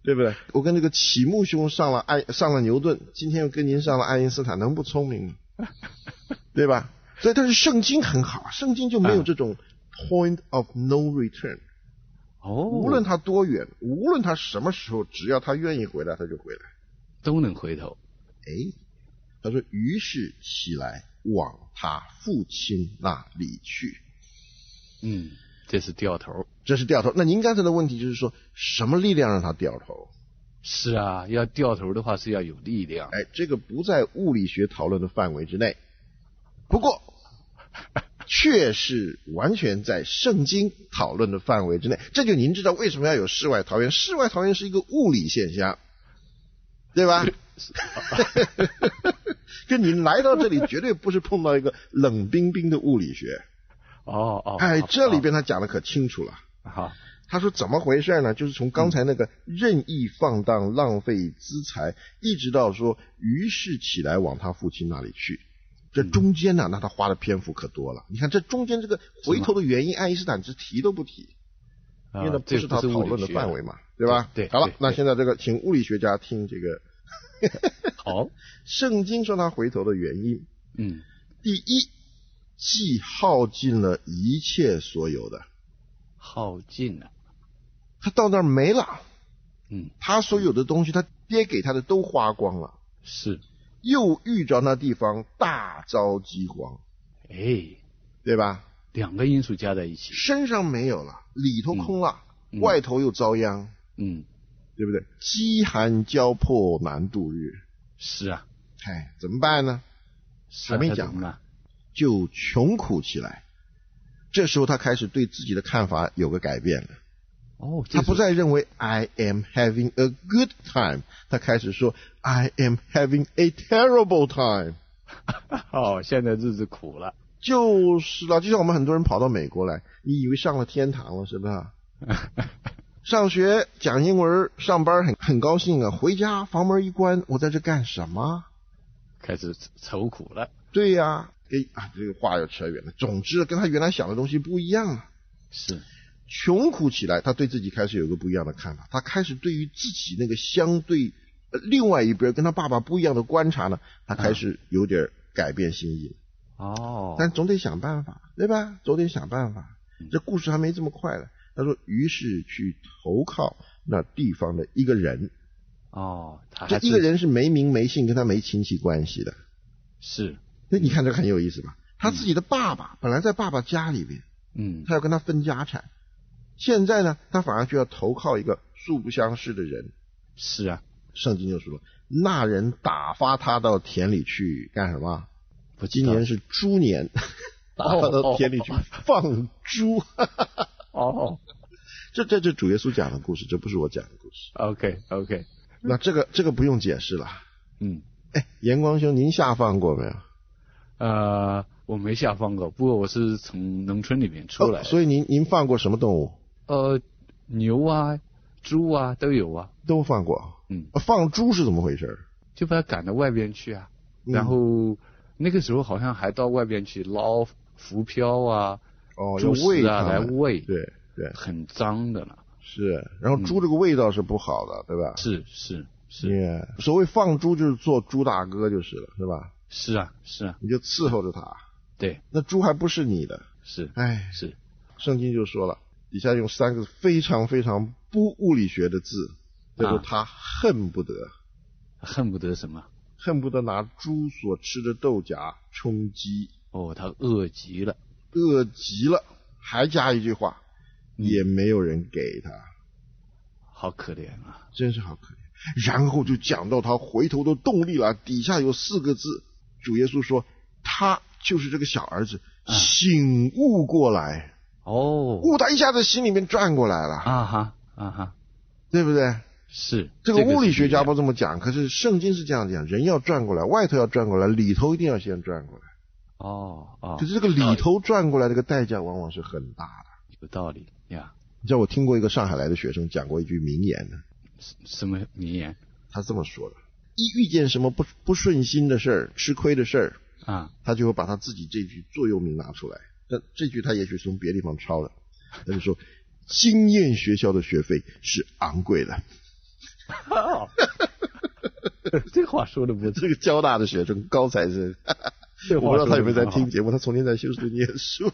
对不对？我跟这个启木兄上了牛顿，今天又跟您上了爱因斯坦，能不聪明吗？对吧？所以但是圣经很好，圣经就没有这种 point of no return。无论他多远，无论他什么时候，只要他愿意回来，他就回来， 都能回头。 他说于是起来往他父亲那里去。 这是掉头。 那您刚才的问题就是说，什么力量让他掉头？ 是啊，要掉头的话是要有力量。 这个不在物理学讨论的范围之内，不过却是完全在圣经讨论的范围之内。这就您知道为什么要有世外桃源。世外桃源是一个物理现象，对吧？跟你来到这里绝对不是碰到一个冷冰冰的物理学。这里边他讲的可清楚了。他说怎么回事呢？就是从刚才那个任意放荡浪费资财，一直到说于是起来往他父亲那里去。这中间呢，那他花的篇幅可多了。你看这中间这个回头的原因，爱因斯坦只提都不提，因为那不是他讨论的范围嘛，对吧？ 对。 好了，那现在这个请物理学家听这个。 好， 圣经说他回头的原因，第一，既耗尽了一切所有的。 耗尽了， 他到那儿没了。他所有的东西，他爹给他的都花光了。 是。 又遇着那地方大遭饥荒。对吧？ 两个因素加在一起， 身上没有了，里头空了，外头又遭殃。对不对？饥寒交迫难度日。 是啊。 怎么办呢？还没讲呢，就穷苦起来。这时候他开始对自己的看法有个改变了。他不再认为 I am having a good time， 他开始说 I am having a terrible time。 现在日子苦了。 就是了，就像我们很多人跑到美国来，你以为上了天堂了是吧？上学讲英文上班很高兴啊，回家房门一关，我在这干什么？ 开始愁苦了。 对呀。这个话又扯远了。总之跟他原来想的东西不一样了。 是。 穷苦起来，他对自己开始有个不一样的看法，他开始对于自己那个相对另外一边跟他爸爸不一样的观察呢，他开始有点改变心意了。但总得想办法，对吧？总得想办法。这故事还没这么快了。他说于是去投靠那地方的一个人。这一个人是没名没姓，跟他没亲戚关系的。 是。 那你看这个很有意思吧？他自己的爸爸本来在爸爸家里边，他要跟他分家产，现在呢，他反而就要投靠一个素不相识的人。 是啊。 圣经就说那人打发他到田里去干什么？今年是猪年，打发到田里去放猪。这主耶稣讲的故事，这不是我讲的故事。 OK。 那这个不用解释了。严光兄，您下放过没有？ 我没下放过，不过我是从农村里面出来的。 所以您放过什么动物？ 牛啊、猪啊都有啊。 都放过。放猪是怎么回事？ 就把它赶到外边去啊。然后那个时候好像还到外边去捞浮漂啊、猪屎啊来喂。 对， 很脏的了。 是，然后猪这个味道是不好的，对吧？ 是。 所谓放猪就是做猪大哥就是了，是吧？ 是啊。 你就伺候着他。 对。 那猪还不是你的。 是。是。 圣经就说了，底下用3个非常非常不物理学的字，叫做他恨不得。 恨不得什么？ 恨不得拿猪所吃的豆荚充饥。 他饿极了。还加一句话，也没有人给他。 好可怜啊， 真是好可怜。然后就讲到他回头的动力了，底下有4个字，主耶稣说他就是这个小儿子醒悟过来。悟他一下子心里面转过来了。对不对？ 是。 这个物理学家不这么讲，可是圣经是这样讲，人要转过来，外头要转过来，里头一定要先转过来。可是这个里头转过来这个代价往往是很大的。 有道理呀。 你知道我听过一个上海来的学生讲过一句名言呢。 什么名言？ 他这么说的：一遇见什么不顺心的事儿、吃亏的事儿他就会把他自己这句座右铭拿出来。但这句他也许是从别的地方抄的。他就说：经验学校的学费是昂贵的。 这话说的不错。 这个交大的学生高材生，我不知道他有没有在听节目，他从前在休斯顿念书。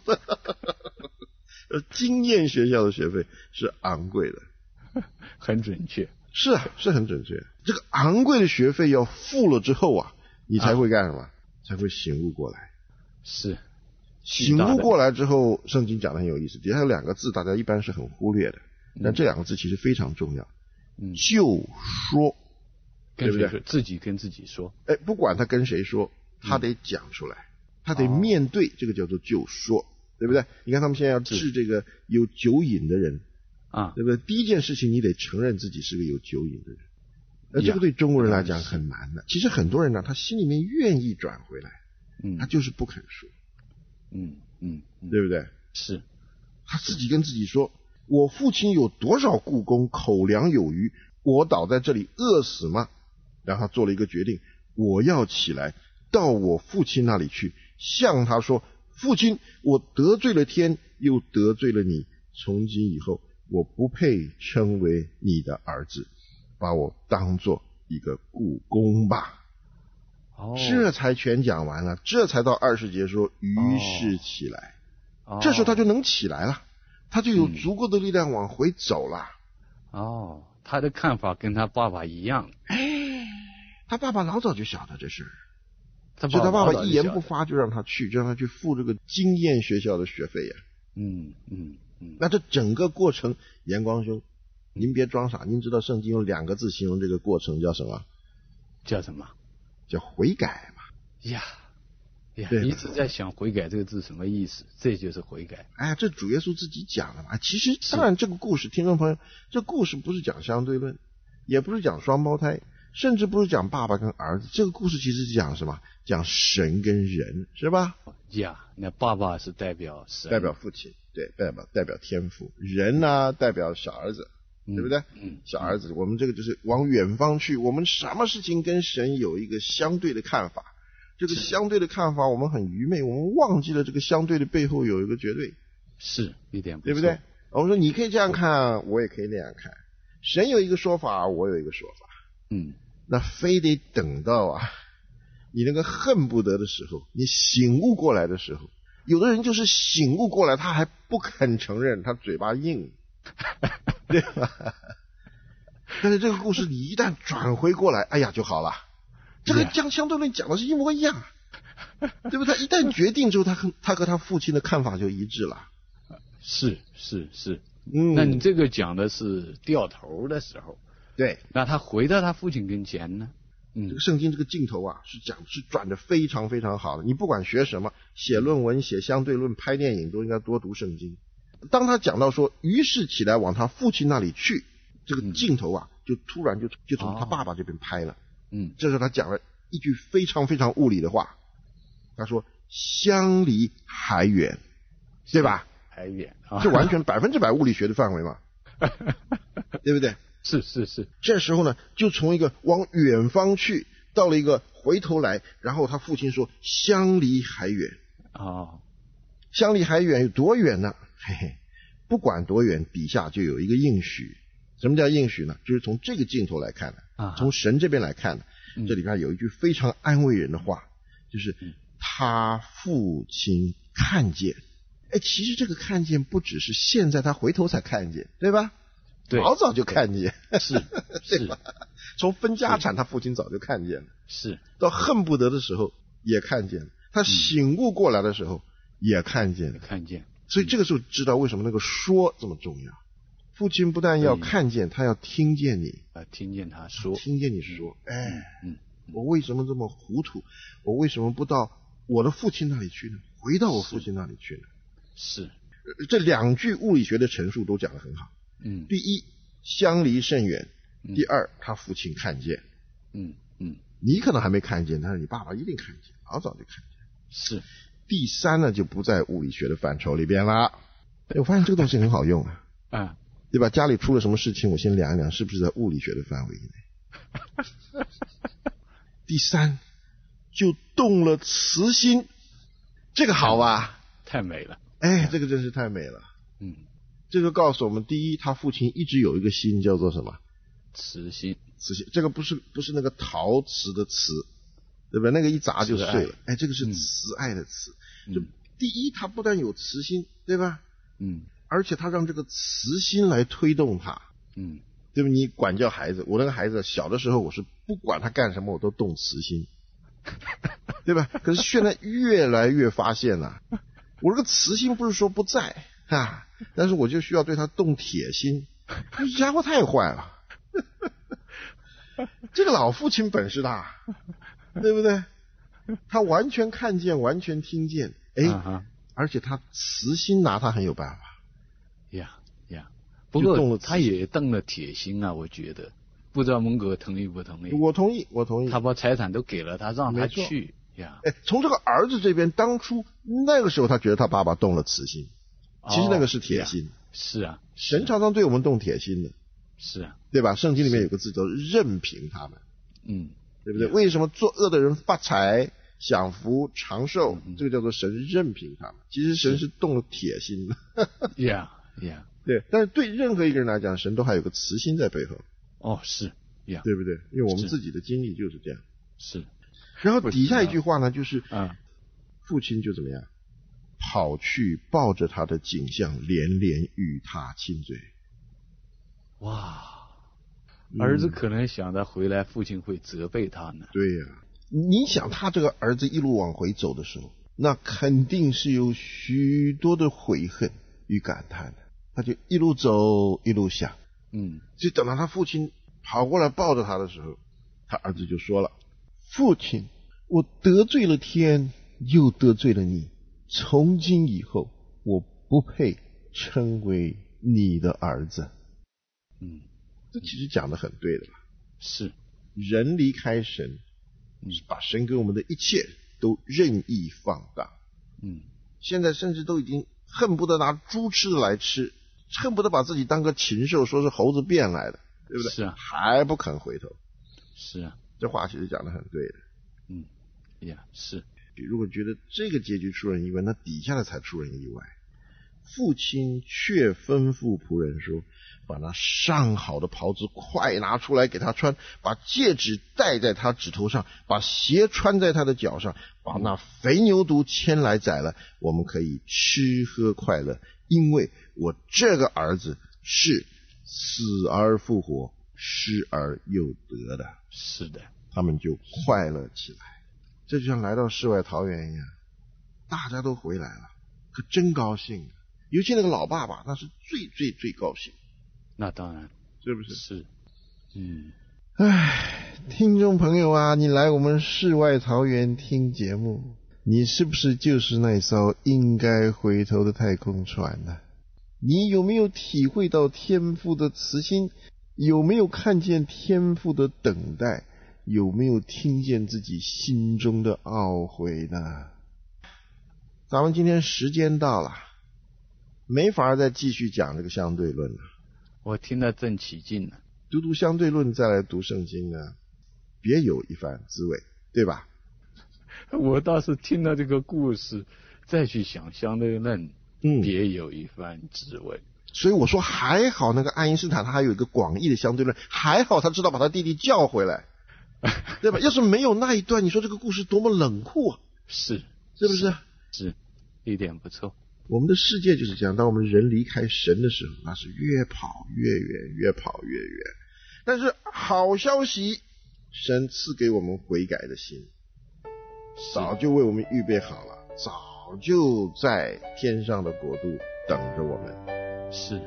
经验学校的学费是昂贵的， 很准确。 是啊，是很准确。这个昂贵的学费要付了之后啊，你才会干什么？才会醒悟过来。 是。 醒悟过来之后，圣经讲的很有意思，底下有2个字，大家一般是很忽略的，但这2个字其实非常重要。就说，对不对？ 自己跟自己说。 不管他跟谁说，他得讲出来，他得面对，这个叫做就说，对不对？你看他们现在要治这个有酒瘾的人啊，对不对？第一件事情你得承认自己是个有酒瘾的人，这个对中国人来讲很难的。其实很多人呢，他心里面愿意转回来，他就是不肯说。对不对？ 是， 他自己跟自己说，我父亲有多少雇工，口粮有余，我倒在这里饿死吗？然后他做了一个决定，我要起来到我父亲那里去，向他说，父亲，我得罪了天，又得罪了你，从今以后我不配称为你的儿子，把我当作一个雇工吧。这才全讲完了，这才到20节说，于是起来。这时候他就能起来了，他就有足够的力量往回走了。 他的看法跟他爸爸一样。 他爸爸老早就晓得这事儿，所以他爸爸一言不发就让他去，就让他去付这个经验学校的学费呀。那这整个过程，严光兄，您别装傻，您知道圣经用2个字形容这个过程叫什么？ 叫什么？ 叫悔改嘛。 一直在想悔改这个字什么意思？这就是悔改。 这主耶稣自己讲的嘛。其实当然这个故事，听众朋友，这故事不是讲相对论，也不是讲双胞胎，甚至不是讲爸爸跟儿子。这个故事其实是讲什么？讲神跟人，是吧？ 那爸爸是代表神， 代表父亲，对，代表天父。人呢，代表小儿子，对不对？小儿子，我们这个就是往远方去，我们什么事情跟神有一个相对的看法。这个相对的看法我们很愚昧，我们忘记了这个相对的背后有一个绝对。 是一点不错， 对不对？我们说你可以这样看，我也可以那样看。神有一个说法，我有一个说法。那非得等到你那个恨不得的时候，你醒悟过来的时候，有的人就是醒悟过来，他还不肯承认，他嘴巴硬，对吧？但是这个故事你一旦转回过来，就好了。这个相对论讲的是一模一样，对不对？他一旦决定之后，他和他父亲的看法就一致了。 是。那你这个讲的是掉头的时候， 对。 那他回到他父亲跟前呢？ 这个圣经这个镜头是转的非常非常好的。你不管学什么，写论文、写相对论、拍电影，都应该多读圣经。当他讲到说，于是起来往他父亲那里去，这个镜头就突然就从他爸爸这边拍了。这时候他讲了一句非常非常物理的话，他说相离还远，对吧？ 还远这完全100%物理学的范围嘛，对不对？ 是。 这时候呢，就从一个往远方去，到了一个回头来，然后他父亲说相离还远。相离还远有多远呢？不管多远，底下就有一个应许。什么叫应许呢？就是从这个镜头来看的，从神这边来看的。这里边有一句非常安慰人的话，就是他父亲看见。其实这个看见不只是现在他回头才看见，对吧？ 对， 老早就看见， 是对吧？从分家产他父亲早就看见了， 是到恨不得的时候也看见了，他醒悟过来的时候也看见了，所以这个时候知道为什么那个说这么重要。父亲不但要看见，他要听见你， 听见他说， 听见你说，我为什么这么糊涂？我为什么不到我的父亲那里去呢？回到我父亲那里去呢？ 是， 这2句物理学的陈述都讲得很好。第一，相离甚远；第二，他父亲看见。你可能还没看见，但是你爸爸一定看见，老早就看见。 是。 第三呢，就不在物理学的范畴里边了。我发现这个东西很好用对吧？家里出了什么事情，我先量一量是不是在物理学的范围内。第三，就动了慈心，这个好吧？ 太美了。 这个真是太美了。这个告诉我们，第一，他父亲一直有一个心叫做什么？ 慈心。 慈心，这个不是那个陶瓷的瓷，对不对？那个一砸就碎了。哎，这个是慈爱的慈。就第一，他不但有慈心，对吧？而且他让这个慈心来推动他。对吧？你管教孩子，我那个孩子小的时候，我是不管他干什么，我都动慈心，对吧？可是现在越来越发现了，我这个慈心不是说不在啊，但是我就需要对他动铁心。这家伙太坏了，这个老父亲本事大，对不对？他完全看见，完全听见，哎，而且他慈心拿他很有办法。 不过他也动了铁心啊，我觉得，不知道蒙哥同意不同意？ 我同意。 他把财产都给了他，让他去呀。 从这个儿子这边，当初那个时候他觉得他爸爸动了慈心，其实那个是铁心。 是啊， 神常常对我们动铁心的。 是啊， 对吧？圣经里面有个字叫任凭他们。对不对？为什么作恶的人发财、享福、长寿？这个叫做神任凭他们。其实神是动了铁心的。对，但是对任何一个人来讲，神都还有个慈心在背后。 是， 对不对？因为我们自己的经历就是这样。 是。 然后底下一句话呢，就是父亲就怎么样，跑去抱着他的颈项，连连与他亲嘴。 哇，儿子可能想着回来父亲会责备他呢。 对呀，你想他这个儿子一路往回走的时候，那肯定是有许多的悔恨与感叹的。他就一路走一路想，就等到他父亲跑过来抱着他的时候，他儿子就说了：父亲，我得罪了天，又得罪了你，从今以后我不配称为你的儿子。这其实讲得很对的吧？ 是， 人离开神，把神给我们的一切都任意放荡。现在甚至都已经恨不得拿猪吃的来吃，恨不得把自己当个禽兽，说是猴子变来的，对不对？ 是啊， 还不肯回头。 是啊， 这话其实讲得很对的。 是。 如果觉得这个结局出人意外，那底下的才出人意外。父亲却吩咐仆人说：把那上好的袍子快拿出来给他穿，把戒指戴在他指头上，把鞋穿在他的脚上，把那肥牛犊牵来宰了，我们可以吃喝快乐，因为我这个儿子是死而复活，失而又得的。 是的， 他们就快乐起来。这就像来到世外桃源一样，大家都回来了，可真高兴。尤其那个老爸爸，那是最高兴。 那当然， 是不是？ 是。 听众朋友啊，你来我们世外桃源听节目，你是不是就是那艘应该回头的太空船呢？你有没有体会到天父的慈心？有没有看见天父的等待？有没有听见自己心中的懊悔呢？咱们今天时间到了，没法再继续讲这个相对论了。 我听得正起劲了。 读相对论再来读圣经呢，别有一番滋味，对吧？ 我倒是听了这个故事再去想相对论，别有一番滋味。 所以我说还好那个爱因斯坦他还有一个广义的相对论，还好他知道把他弟弟叫回来，对吧？要是没有那一段，你说这个故事多么冷酷啊！ 是不是？ 是，一点不错。 我们的世界就是这样，当我们人离开神的时候，那是越跑越远，越跑越远。但是好消息，神赐给我们悔改的心，早就为我们预备好了，早就在天上的国度等着我们。 是。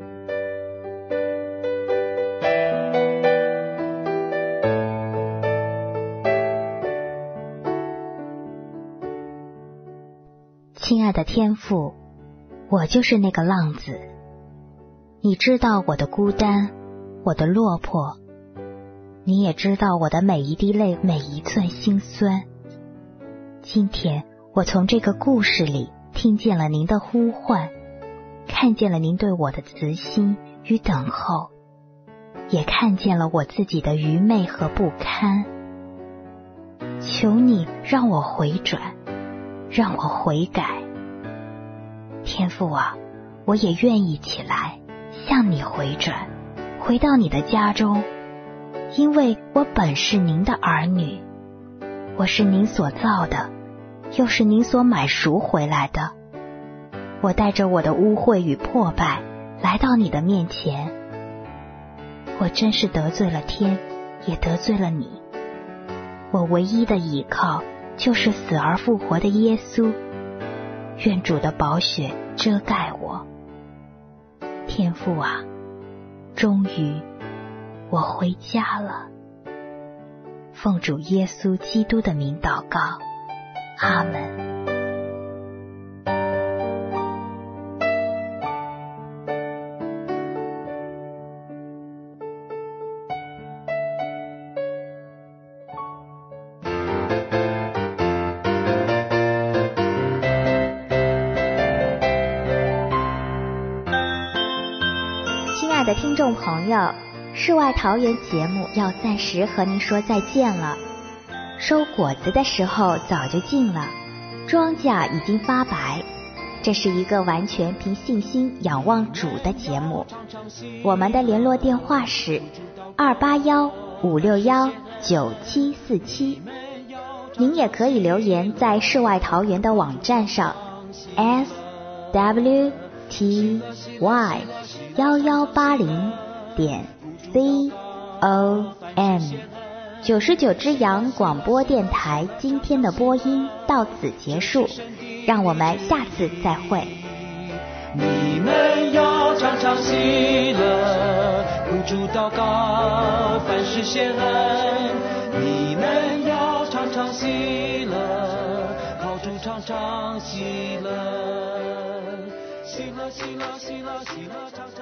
亲爱的天父，我就是那个浪子，你知道我的孤单，我的落魄，你也知道我的每一滴泪，每一寸心酸。今天我从这个故事里听见了您的呼唤，看见了您对我的慈心与等候，也看见了我自己的愚昧和不堪。求你让我回转，让我悔改。天父啊，我也愿意起来向你回转，回到你的家中， 因为我本是您的儿女，我是您所造的，又是您所买赎回来的。我带着我的污秽与破败来到你的面前，我真是得罪了天，也得罪了你。我唯一的依靠就是死而复活的耶稣，愿主的宝血遮盖我。天父啊，终于我回家了。奉主耶稣基督的名祷告，阿们。亲爱的听众朋友，世外桃源节目要暂时和您说再见了。收果子的时候早就近了，庄稼已经发白。这是一个完全凭信心仰望主的节目。我们的联络电话是281-561-9747。您也可以留言在世外桃源的网站上 swty1180.com。 99只羊广播电台今天的播音到此结束，让我们下次再会。 你们要常常喜乐，呼主祷告，凡事谢恩。你们要常常喜乐，靠主常常喜乐，喜乐喜乐喜乐喜乐常常。